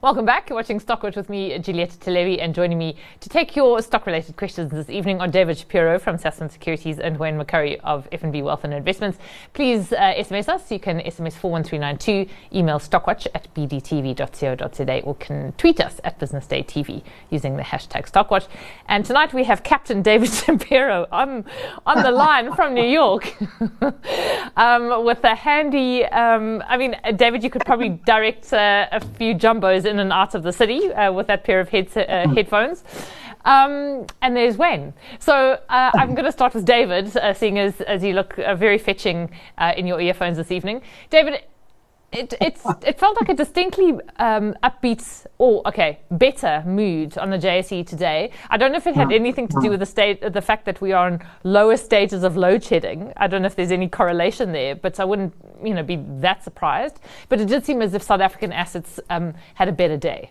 Welcome back. You're watching Stockwatch with me, Juliette Televi, and joining me to take your stock-related questions this evening are David Shapiro from Sasfin Securities and Wayne McCurry of FNB Wealth and Investments. Please SMS us. You can SMS 41392, email stockwatch@bdtv.co.za, or can tweet us at Business Day TV using the hashtag Stockwatch. And tonight we have Captain David Shapiro on the line from New York with a handy, David, you could probably direct a few jumbos in and out of the city with that pair of headphones. And there's Wayne. So I'm going to start with David, seeing as you look very fetching in your earphones this evening. David, it felt like a distinctly upbeat, better mood on the JSE today. I don't know if it had anything to do with the fact that we are in lower stages of load shedding. I don't know if there's any correlation there, but I wouldn't, be that surprised. But it did seem as if South African assets had a better day.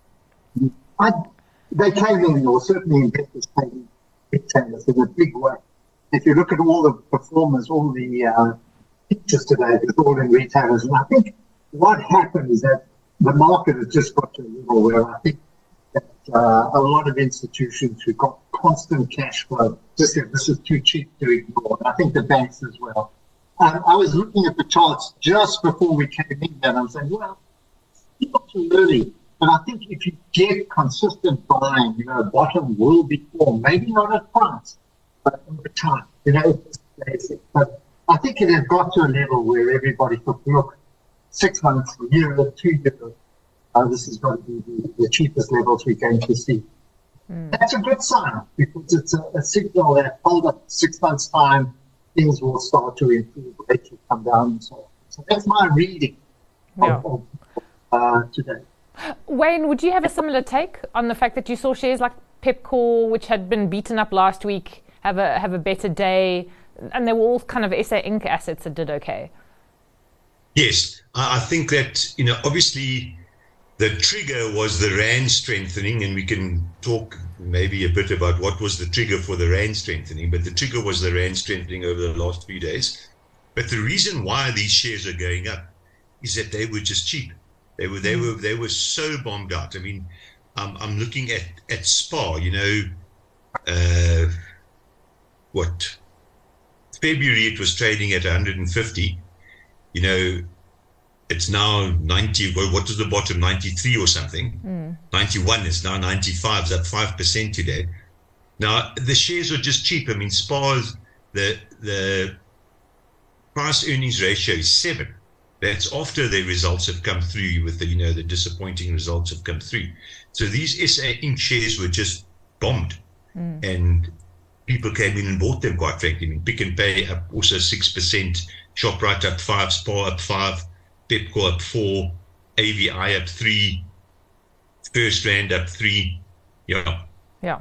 They came in, or certainly investors came in a big way. If you look at all the performers, all the pictures today, it's all in retailers. And I think what happened is that the market has just got to a level where I think that a lot of institutions who got constant cash flow just said this is too cheap to ignore. And I think the banks as well. I was looking at the charts just before we came in, and I'm saying, well, it's not too early. But I think if you get consistent buying, bottom will be formed. Maybe not at price, but over time. It's basic. But I think it has got to a level where everybody could look 6 months, a year, 2 years. This is going to be the cheapest levels we're going to see. That's a good sign, because it's a signal that hold up 6 months' time, things will start to improve, rates will come down, and so on. So that's my reading of today. Wayne, would you have a similar take on the fact that you saw shares like Pepkor, which had been beaten up last week, have a better day, and they were all kind of SA Inc. assets that did okay? Yes, I think that, obviously the trigger was the Rand strengthening, and we can talk maybe a bit about what was the trigger for the Rand strengthening, but the trigger was the Rand strengthening over the last few days. But the reason why these shares are going up is that they were just cheap. They were so bombed out. I mean, I'm looking at SPAR, February it was trading at 150, it's now 90. Well, what was the bottom? 93 or something. 91 is now 95. It's up 5% today. Now the shares are just cheap. I mean, SPAR's the price earnings ratio is 7. That's after the results have come through with the disappointing results have come through. So these SA Inc. shares were just bombed, and people came in and bought them, quite frankly. I mean, Pick n Pay up also 6%, Shoprite up 5%, SPAR up 5%, Pepkor up 4%, AVI up 3%, First Rand up 3%. Yeah.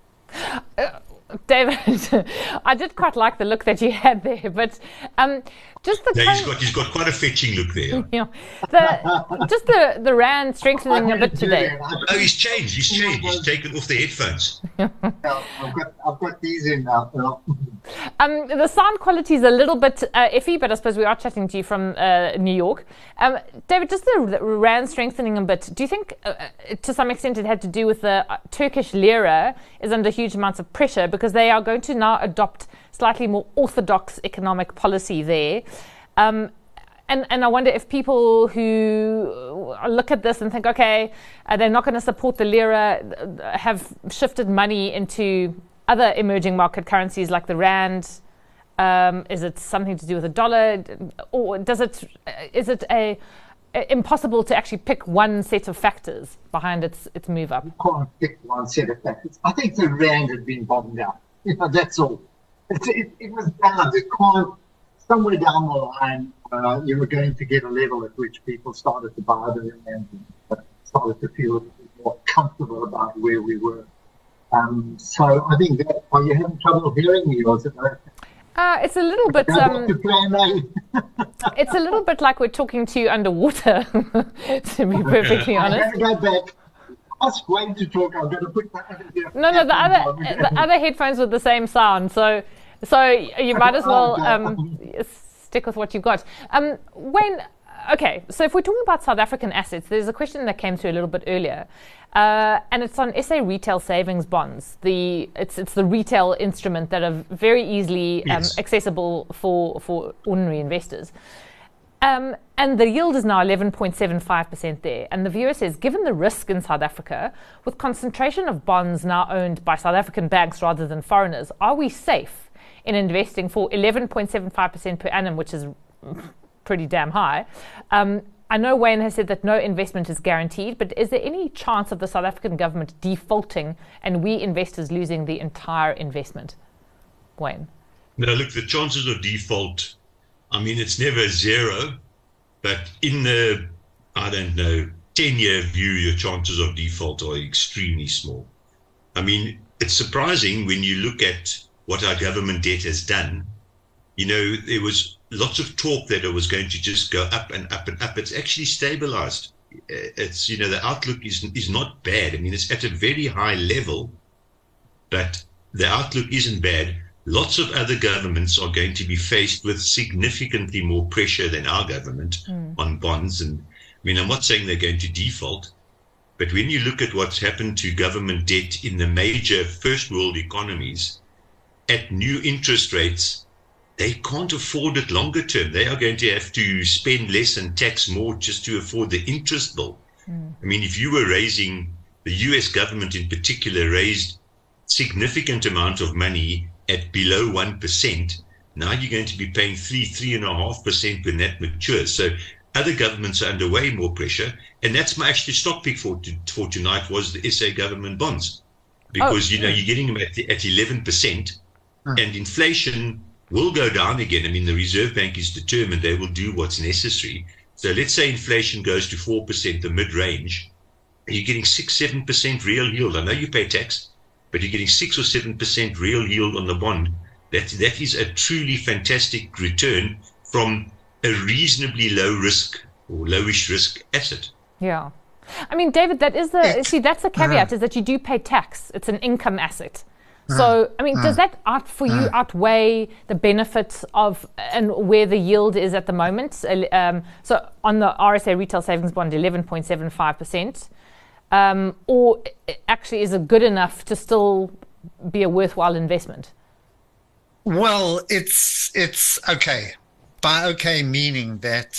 David, I did quite like the look that you had there, but he's got quite a fetching look there. Yeah, the Rand strengthening a bit today. Oh, he's changed. He's taken off the headphones. I've got these in now. The sound quality is a little bit iffy, but I suppose we are chatting to you from New York. David, just the Rand strengthening a bit, do you think to some extent it had to do with the Turkish lira is under huge amounts of pressure because they are going to now adopt slightly more orthodox economic policy there? And I wonder if people who look at this and think, okay, they're not going to support the lira, have shifted money into other emerging market currencies like the Rand. Is it something to do with the dollar, or is it impossible to actually pick one set of factors behind its move up? You can't pick one set of factors. I think the Rand had been bottomed out. That's all. It was down. Somewhere down the line, you were going to get a level at which people started to buy the Rand and started to feel a bit more comfortable about where we were. So I think that, are you having trouble hearing me, or is it okay? It's a little bit. It's a little bit like we're talking to you underwater, to be perfectly honest. I'm going to go back. Ask Wayne to talk. I'm going to put that other earphone. No, the other headphones with the same sound. So you might as well stick with what you've got. Wayne, Okay, so if we're talking about South African assets, there's a question that came through a little bit earlier, and it's on SA retail savings bonds. It's the retail instrument that are very easily accessible for ordinary investors. And the yield is now 11.75% there. And the viewer says, given the risk in South Africa, with concentration of bonds now owned by South African banks rather than foreigners, are we safe in investing for 11.75% per annum, which is pretty damn high? I know Wayne has said that no investment is guaranteed, but is there any chance of the South African government defaulting and we investors losing the entire investment? Wayne? No, look, the chances of default, I mean, it's never zero, but in the, 10-year view, your chances of default are extremely small. I mean, it's surprising when you look at what our government debt has done. There was lots of talk that it was going to just go up and up and up. It's actually stabilized. It's, the outlook is not bad. I mean, it's at a very high level, but the outlook isn't bad. Lots of other governments are going to be faced with significantly more pressure than our government on bonds. And I mean, I'm not saying they're going to default, but when you look at what's happened to government debt in the major first world economies at new interest rates, they can't afford it longer term. They are going to have to spend less and tax more just to afford the interest bill. I mean, if you were raising, the US government in particular raised significant amount of money at below 1%, now you're going to be paying 3.5% when that matures. So other governments are under way more pressure. And that's my actually stock pick for tonight was the SA government bonds. Because, you're getting them at 11%, and inflation will go down again. I mean, the Reserve Bank is determined they will do what's necessary. So let's say inflation goes to 4%, the mid-range, and you're getting 6-7% real yield. I know you pay tax, but you're getting 6 or 7% real yield on the bond. That is a truly fantastic return from a reasonably low risk or lowish risk asset. Yeah. I mean, David, that's the caveat, is that you do pay tax. It's an income asset. So, I mean, does that outweigh the benefits of and where the yield is at the moment? So on the RSA retail savings bond, 11.75%. Or actually, is it good enough to still be a worthwhile investment? Well, it's okay. By okay, meaning that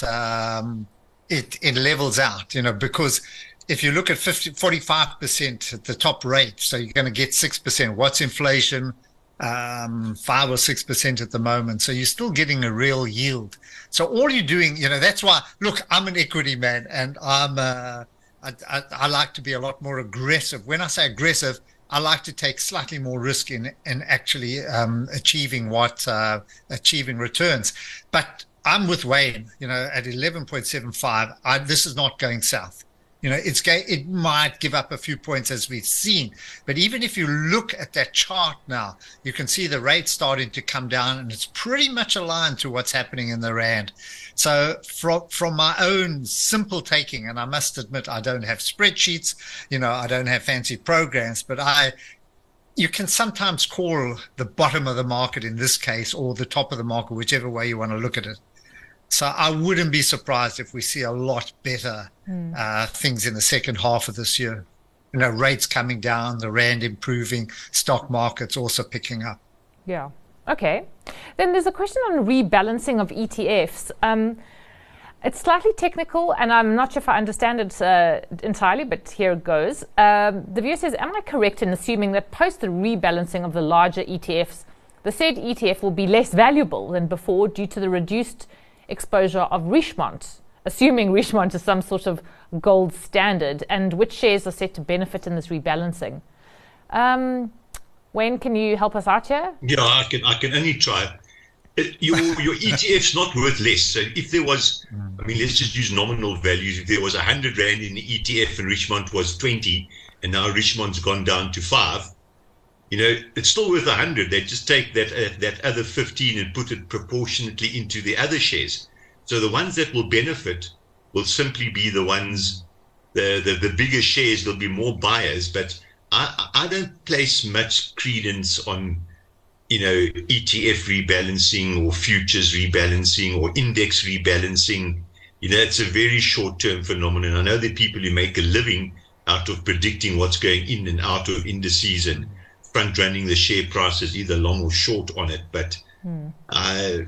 it levels out, because if you look at 45% at the top rate, so you're going to get 6%. What's inflation? 5 or 6% at the moment. So you're still getting a real yield. So all you're doing, that's why, look, I'm an equity man, and I like to be a lot more aggressive. When I say aggressive, I like to take slightly more risk in actually achieving returns. But I'm with Wayne, at 11.75, this is not going south. It might give up a few points as we've seen. But even if you look at that chart now, you can see the rate starting to come down, and it's pretty much aligned to what's happening in the Rand. So from my own simple taking, and I must admit, I don't have spreadsheets, I don't have fancy programs, but you can sometimes call the bottom of the market in this case, or the top of the market, whichever way you want to look at it. So I wouldn't be surprised if we see a lot better things in the second half of this year. Rates coming down, the Rand improving, stock markets also picking up. Yeah. Okay. Then there's a question on rebalancing of ETFs. It's slightly technical, and I'm not sure if I understand it entirely, but here it goes. The viewer says, am I correct in assuming that post the rebalancing of the larger ETFs, the said ETF will be less valuable than before due to the reduced exposure of Richemont, assuming Richemont is some sort of gold standard, and which shares are set to benefit in this rebalancing? Wayne, can you help us out here? Yeah, I can only try. Your ETF's not worth less. So if there was, let's just use nominal values. If there was 100 Rand in the ETF and Richemont was 20, and now Richemont's gone down to 5, it's still worth 100. They just take that other 15 and put it proportionately into the other shares. So the ones that will benefit will simply be the ones, the bigger shares. There'll be more buyers, but I don't place much credence on, ETF rebalancing or futures rebalancing or index rebalancing. it's a very short-term phenomenon. I know there are people who make a living out of predicting what's going in and out of indices and front-running the share prices, either long or short on it. But the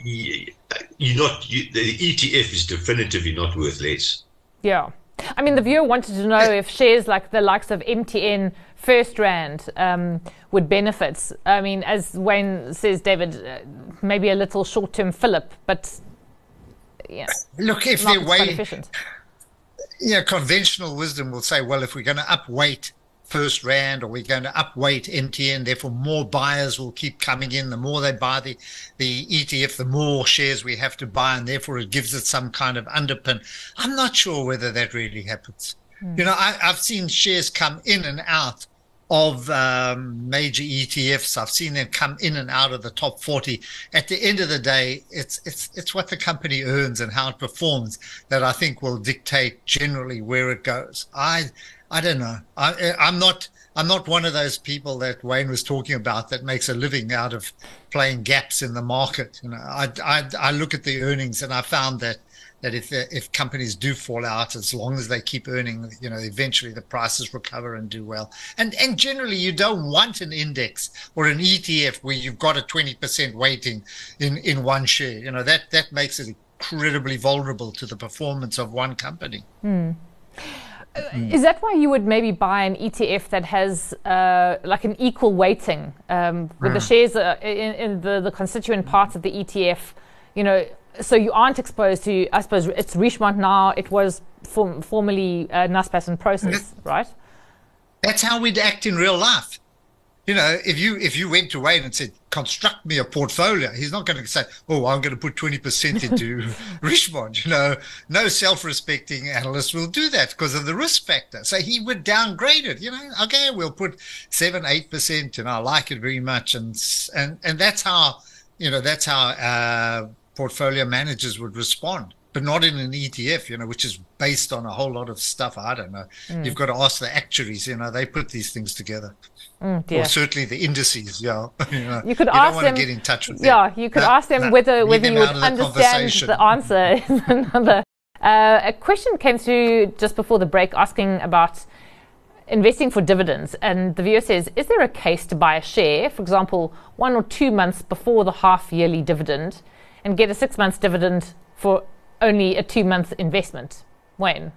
ETF is definitively not worth less. Yeah. I mean, the viewer wanted to know if shares like the likes of MTN, FirstRand would benefit. I mean, as Wayne says, David, maybe a little short-term fillip, but yeah. Look, if they're way efficient. Conventional wisdom will say, well, if we're going to upweight FirstRand or we're going to upweight MTN, therefore more buyers will keep coming in. The more they buy the ETF, the more shares we have to buy, and therefore it gives it some kind of underpin. I'm not sure whether that really happens. I've seen shares come in and out of major ETFs. I've seen them come in and out of the top 40. At the end of the day, it's what the company earns and how it performs that I think will dictate generally where it goes. I don't know. I'm not one of those people that Wayne was talking about that makes a living out of playing gaps in the market. I look at the earnings, and I found that if companies do fall out, as long as they keep earning, eventually the prices recover and do well. And generally, you don't want an index or an ETF where you've got a 20% weighting in one share. That makes it incredibly vulnerable to the performance of one company. Is that why you would maybe buy an ETF that has like an equal weighting with the shares in the constituent parts of the ETF, so you aren't exposed to, I suppose it's Richemont now, it was formerly Naspers and Prosus, right? That's how we'd act in real life. If you went to Wayne and said, construct me a portfolio, he's not going to say, oh, I'm going to put 20% into Richemont. No self-respecting analyst will do that because of the risk factor. So he would downgrade it. Okay, we'll put 7-8%. I like it very much, and that's how portfolio managers would respond. But not in an ETF, which is based on a whole lot of stuff. I don't know. You've got to ask the actuaries. They put these things together. Or certainly the indices. Yeah. You could ask them. Want to get in touch with them. Yeah, you could ask them whether you would understand the answer. Another a question came through just before the break asking about investing for dividends, and the viewer says, is there a case to buy a share, for example, 1 or 2 months before the half-yearly dividend, and get a 6-month dividend for only a 2-month investment? Wayne?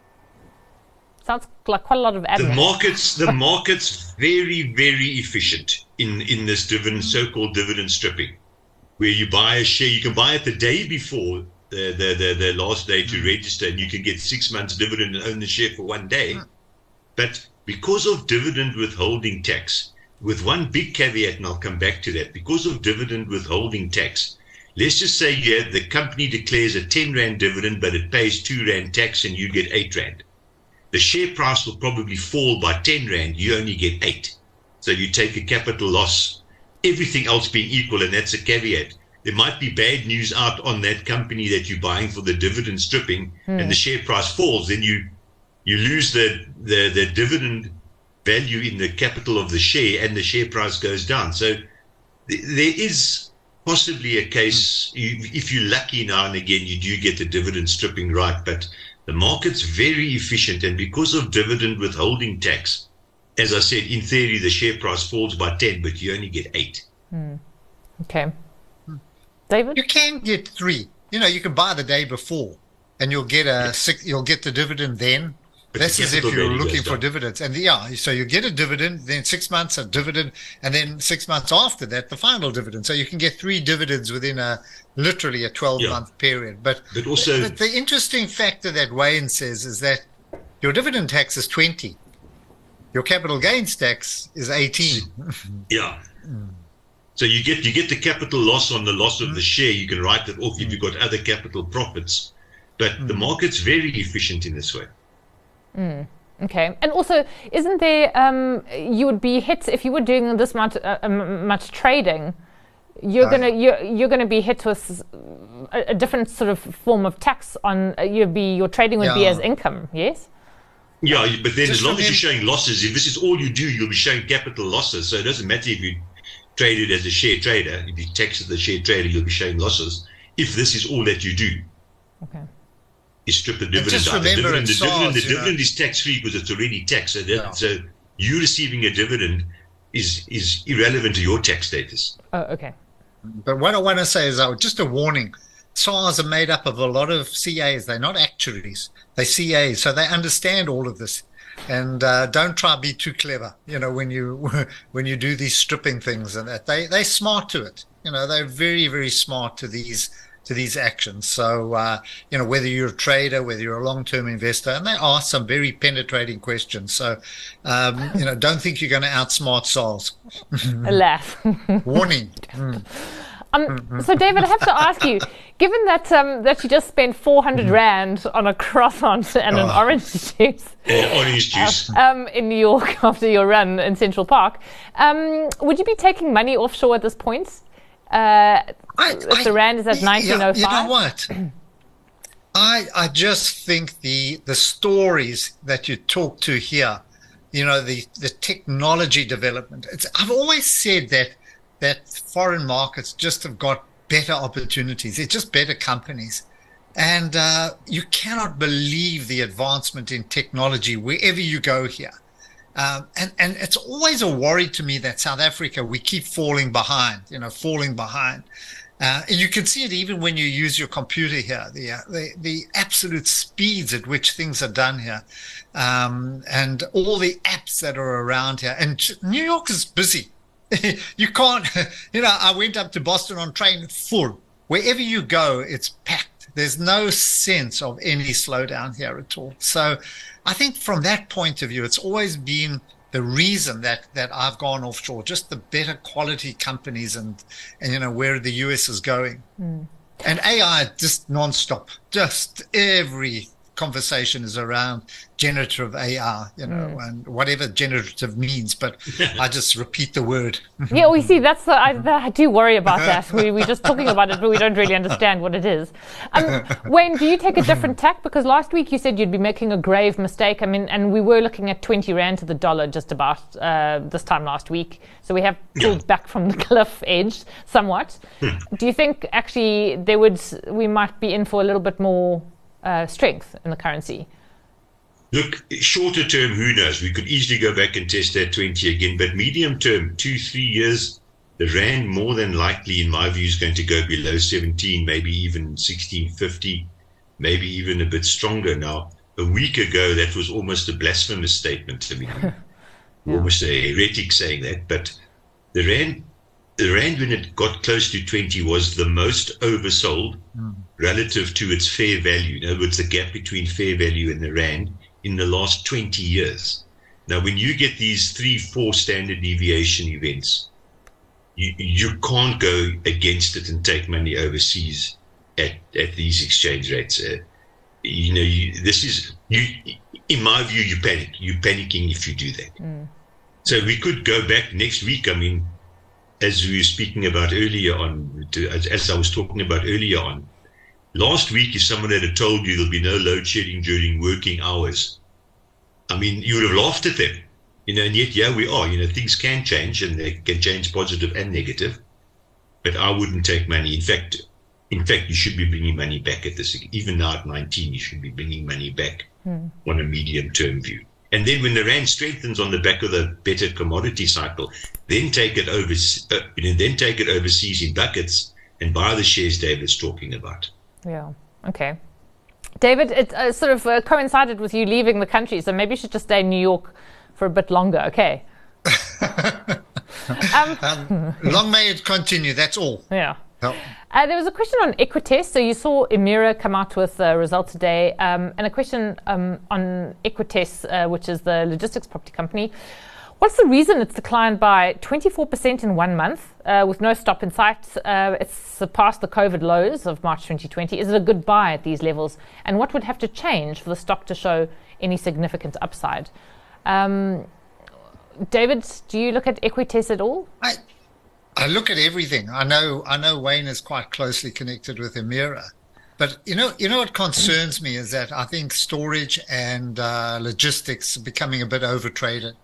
Sounds like quite a lot of admin. The market's very, very efficient in this so-called dividend stripping, where you buy a share. You can buy it the day before the last day to register, and you can get 6 months dividend and own the share for 1 day. But because of dividend withholding tax, with one big caveat, and I'll come back to that, because of dividend withholding tax, let's just say the company declares a 10 Rand dividend, but it pays 2 Rand tax and you get 8 Rand. The share price will probably fall by 10 Rand, you only get 8. So you take a capital loss, everything else being equal, and that's a caveat. There might be bad news out on that company that you're buying for the dividend stripping, and the share price falls, then you lose the dividend value in the capital of the share, and the share price goes down. So there is possibly a case, if you're lucky now and again, you do get the dividend stripping right, but the market's very efficient, and because of dividend withholding tax, as I said, in theory, the share price falls by 10, but you only get 8. Okay. David? You can get 3. You can buy the day before, and you'll get you'll get the dividend then. But that's as if you're looking for dividends. And so you get a dividend, then 6 months a dividend, and then 6 months after that, the final dividend. So you can get 3 dividends within literally a 12-month period. But also, the interesting factor that Wayne says is that your dividend tax is 20. Your capital gains tax is 18. Yeah. So you get the capital loss on the loss of the share. You can write it off if you've got other capital profits. But the market's very efficient in this way. Okay, and also, isn't there? You would be hit if you were doing this much trading. You're gonna be hit with a different sort of form of tax on. Your trading would be as income. Yes. Yeah, but then as long as you're showing losses, if this is all you do, you'll be showing capital losses. So it doesn't matter if you traded as a share trader. If you tax as a share trader, you'll be showing losses. If this is all that you do. Okay. strip the dividend just out. remember The SARS, dividend is tax-free because it's already taxed. So you receiving a dividend is irrelevant to your tax status. Oh, okay. But what I want to say is just a warning. SARs are made up of a lot of CAs. They're not actuaries. They're CAs. So they understand all of this. And don't try to be too clever, when you do these stripping things and that. They're smart to it. They're very, very smart to these actions. So, whether you're a trader, whether you're a long-term investor, and they ask some very penetrating questions. So, don't think you're going to outsmart SARS. Alas. Warning. So, David, I have to ask you, given that you just spent 400 Rand on a croissant and an orange juice, in New York after your run in Central Park, would you be taking money offshore at this point? If the Rand is at 1905? You know what? I just think the stories that you talk to here, the technology development. I've always said that foreign markets just have got better opportunities. It's just better companies. And you cannot believe the advancement in technology wherever you go here. And it's always a worry to me that South Africa, we keep falling behind. And you can see it even when you use your computer here, the absolute speeds at which things are done here, and all the apps that are around here. And New York is busy. You can't, I went up to Boston on train full. Wherever you go, it's packed. There's no sense of any slowdown here at all. So I think from that point of view, it's always been the reason that I've gone offshore, just the better quality companies and where the US is going. And AI just nonstop, just every conversation is around generative AI, and whatever generative means, but I just repeat the word. Yeah, we see I do worry about that. We're just talking about it, but we don't really understand what it is. Wayne, do you take a different tack? Because last week you said you'd be making a grave mistake. I mean, and we were looking at 20 Rand to the dollar just about this time last week. So we have pulled back from the cliff edge somewhat. Do you think actually we might be in for a little bit more strength in the currency? Look, shorter term, who knows? We could easily go back and test that 20 again. But medium term, 2-3 years, the Rand more than likely, in my view, is going to go below 17, maybe even 16.50, maybe even a bit stronger. Now, a week ago, that was almost a blasphemous statement. I mean, almost a heretic saying that. But the Rand, when it got close to 20, was the most oversold relative to its fair value. In other words, the gap between fair value and the Rand in the last 20 years. Now, when you get these 3-4 standard deviation events, you can't go against it and take money overseas at these exchange rates. This is, in my view, you panic. You're panicking if you do that. So we could go back next week. I mean, as we were speaking about earlier on, as I was talking about earlier on, last week, if someone had told you there'll be no load shedding during working hours, I mean, you would have laughed at them, and yet, yeah, we are. Things can change, and they can change positive and negative, but I wouldn't take money. In fact, you should be bringing money back at this. Even now at 19, you should be bringing money back on a medium-term view. And then when the Rand strengthens on the back of the better commodity cycle, then take it overseas in buckets and buy the shares David's talking about. Yeah. Okay. David, it sort of coincided with you leaving the country, so maybe you should just stay in New York for a bit longer. Okay. Long may it continue. That's all. Yeah. There was a question on Equites. So you saw Emira come out with results today, and a question on Equites, which is the logistics property company. What's the reason it's declined by 24% in 1 month with no stop in sight? It's surpassed the COVID lows of March 2020. Is it a good buy at these levels? And what would have to change for the stock to show any significant upside? David, do you look at Equites at all? I look at everything. I know Wayne is quite closely connected with Emira. But you know what concerns me is that I think storage and logistics are becoming a bit overtraded.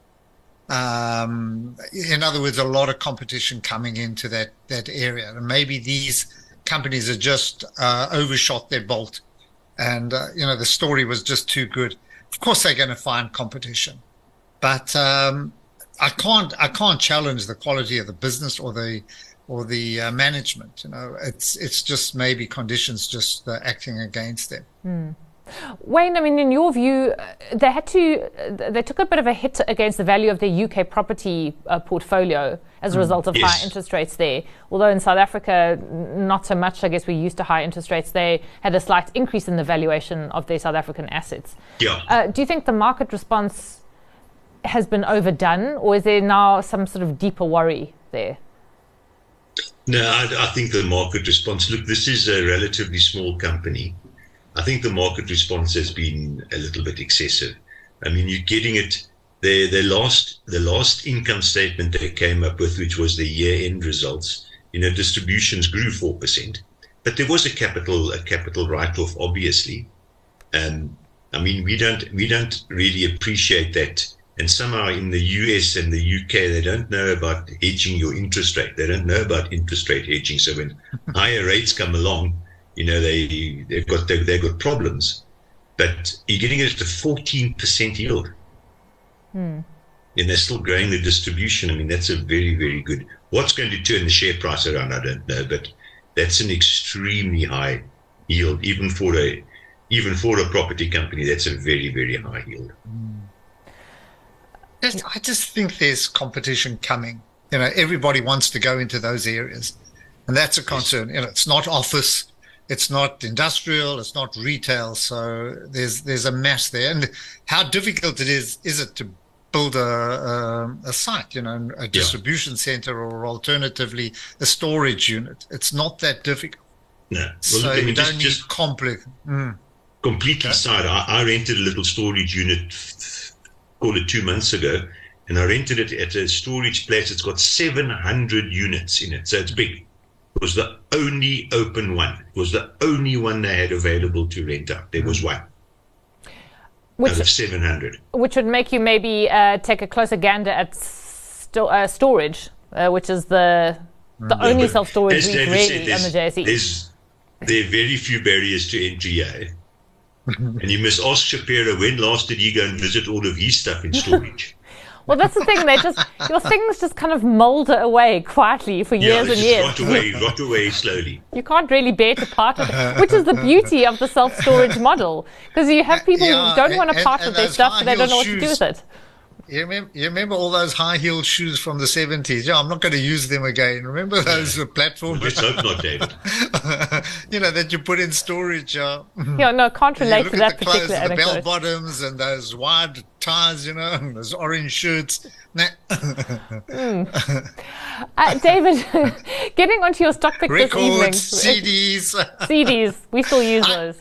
In other words, a lot of competition coming into that area, and maybe these companies have just overshot their bolt, And, the story was just too good. Of course, they're going to find competition, but I can't challenge the quality of the business or the management. It's just maybe conditions just acting against them. Wayne, I mean, in your view, they took a bit of a hit against the value of their UK property portfolio as a result of high interest rates there. Although in South Africa, not so much. I guess we're used to high interest rates. They had a slight increase in the valuation of their South African assets. Yeah. Do you think the market response has been overdone, or is there now some sort of deeper worry there? No, I think the market response, look, this is a relatively small company. I think the market response has been a little bit excessive. I mean, you're getting it. The last income statement they came up with, which was the year-end results, distributions grew 4%, but there was a capital write-off, obviously. I mean, we don't really appreciate that. And somehow in the US and the UK, they don't know about hedging your interest rate. They don't know about interest rate hedging. So when higher rates come along, they've got problems. But you're getting it at a 14% yield. And they're still growing the distribution. I mean, that's a very, very good. What's going to turn the share price around, I don't know. But that's an extremely high yield. Even for a property company, that's a very, very high yield. I just think there's competition coming. Everybody wants to go into those areas, and that's a concern. It's not office, it's not industrial, it's not retail. So there's a mess there. And how difficult is it to build a site, a distribution center, or alternatively a storage unit? It's not that difficult. No. Well, so look, I mean, you don't need complex. Completely side. I rented a little storage unit, call it 2 months ago, and I rented it at a storage place. It's got 700 units in it, so it's big. It was the only open one. It was the only one they had available to rent out. There was one out of 700. Which would make you maybe take a closer gander at storage, which is the only self-storage REIT really on the JSE. There are very few barriers to entry here. And you must ask Shapiro, when last did he go and visit all of his stuff in storage? Well, that's the thing. Your things just kind of moulder away quietly for years and years. Rot away slowly. You can't really bear to part with it, which is the beauty of the self-storage model. Because you have people who don't want to part with their stuff, but they don't know what to do with it. You remember all those high-heeled shoes from the 70s? Yeah, I'm not going to use them again. Remember those platforms? Let's hope not, David. That you put in storage. Yeah, no, can't relate to that particular anecdote. The bell bottoms and those wide ties, and those orange shirts. David, getting onto your stock pick this evening. Records, CDs. CDs, we still use those.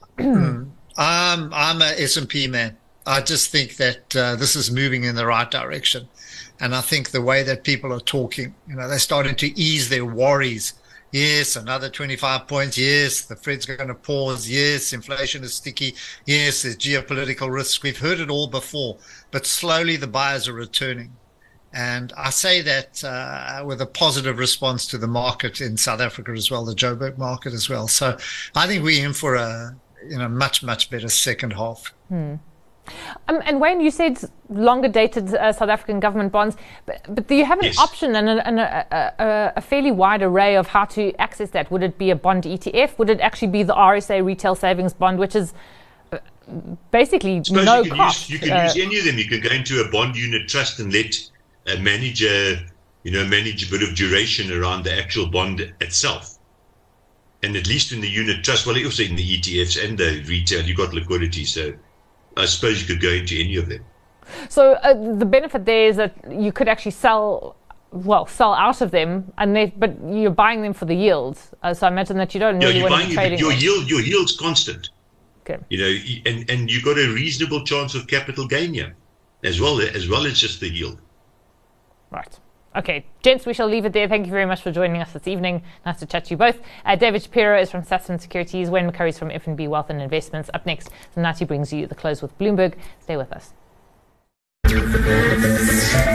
I'm a S&P man. I just think that this is moving in the right direction. And I think the way that people are talking, they're starting to ease their worries. Yes, another 25 points. Yes, the Fed's going to pause. Yes, inflation is sticky. Yes, there's geopolitical risks. We've heard it all before. But slowly the buyers are returning. And I say that with a positive response to the market in South Africa as well, the Joburg market as well. So I think we're in for a much, much better second half. And Wayne, you said longer dated South African government bonds, but do you have an option and a fairly wide array of how to access that? Would it be a bond ETF? Would it actually be the RSA retail savings bond, which is basically no cost? You can use any of them. You can go into a bond unit trust and let manage a bit of duration around the actual bond itself. And at least in the unit trust, well, also in the ETFs and the retail, you got liquidity, so I suppose you could go into any of them. So the benefit there is that you could actually sell out of them, but you're buying them for the yield. So I imagine that you don't really want to be trading. Your yield's constant. Okay. And you got a reasonable chance of capital gain here, as well as just the yield. Right. Okay, gents, we shall leave it there. Thank you very much for joining us this evening. Nice to chat to you both. David Shapiro is from Sasfin Securities. Wayne McCurry is from FNB Wealth and Investments. Up next, Nati brings you the close with Bloomberg. Stay with us.